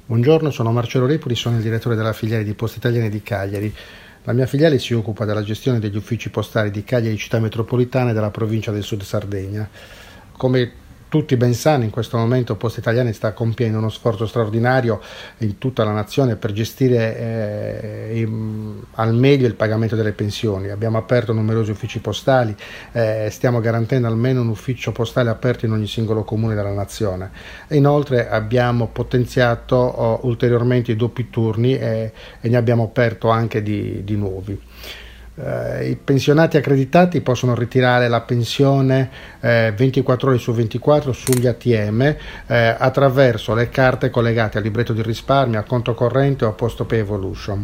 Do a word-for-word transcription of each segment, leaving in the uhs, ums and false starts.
Buongiorno, sono Marcello Repoli, sono il direttore della filiale di Poste Italiane di Cagliari. La mia filiale si occupa della gestione degli uffici postali di Cagliari, città metropolitana e della provincia del Sud Sardegna. Come tutti ben sanno, in questo momento Poste Italiane sta compiendo uno sforzo straordinario in tutta la nazione per gestire eh, in, al meglio il pagamento delle pensioni. Abbiamo aperto numerosi uffici postali, eh, stiamo garantendo almeno un ufficio postale aperto in ogni singolo comune della nazione. E inoltre abbiamo potenziato oh, ulteriormente i doppi turni e, e ne abbiamo aperto anche di, di nuovi. Uh, I pensionati accreditati possono ritirare la pensione eh, ventiquattro ore su ventiquattro sugli A T M eh, attraverso le carte collegate al libretto di risparmio, a conto corrente o a PostePay Evolution.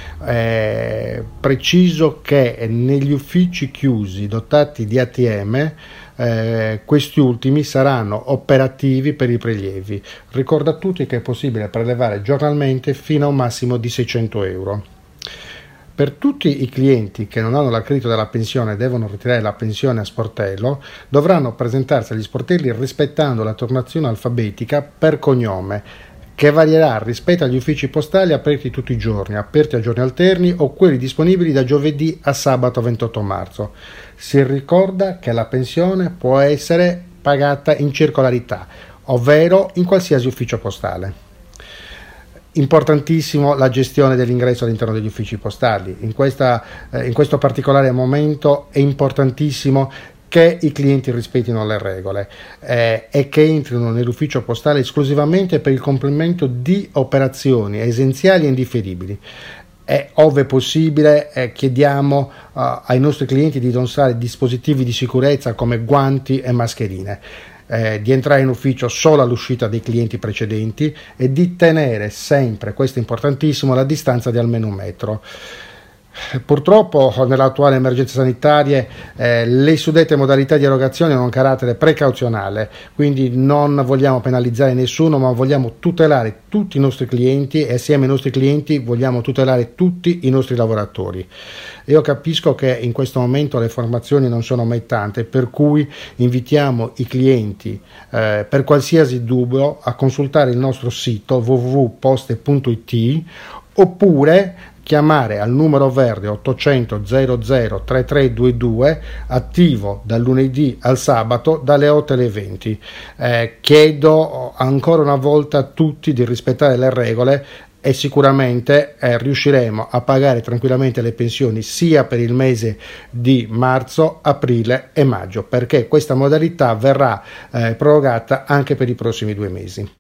Eh, preciso che negli uffici chiusi dotati di A T M eh, questi ultimi saranno operativi per i prelievi. Ricordo a tutti che è possibile prelevare giornalmente fino a un massimo di seicento euro. Per tutti i clienti che non hanno l'accredito della pensione e devono ritirare la pensione a sportello, dovranno presentarsi agli sportelli rispettando la turnazione alfabetica per cognome, che varierà rispetto agli uffici postali aperti tutti i giorni, aperti a giorni alterni o quelli disponibili da giovedì a sabato ventotto marzo. Si ricorda che la pensione può essere pagata in circolarità, ovvero in qualsiasi ufficio postale. Importantissimo la gestione dell'ingresso all'interno degli uffici postali. In, questa, eh, in questo particolare momento è importantissimo che i clienti rispettino le regole eh, e che entrino nell'ufficio postale esclusivamente per il compimento di operazioni essenziali e indifferibili. E, ove possibile, eh, chiediamo uh, ai nostri clienti di indossare dispositivi di sicurezza come guanti e mascherine. Eh, di entrare in ufficio solo all'uscita dei clienti precedenti e di tenere sempre, questo è importantissimo, la distanza di almeno un metro. Purtroppo nell'attuale emergenza sanitaria eh, le suddette modalità di erogazione hanno un carattere precauzionale, quindi non vogliamo penalizzare nessuno, ma vogliamo tutelare tutti i nostri clienti e assieme ai nostri clienti vogliamo tutelare tutti i nostri lavoratori. Io capisco che in questo momento le informazioni non sono mai tante, per cui invitiamo i clienti eh, per qualsiasi dubbio a consultare il nostro sito w w w punto poste punto i t oppure chiamare al numero verde ottocento zero zero tre tre due due, attivo dal lunedì al sabato dalle otto alle venti. Eh, chiedo ancora una volta a tutti di rispettare le regole e sicuramente eh, riusciremo a pagare tranquillamente le pensioni sia per il mese di marzo, aprile e maggio, perché questa modalità verrà eh, prorogata anche per i prossimi due mesi.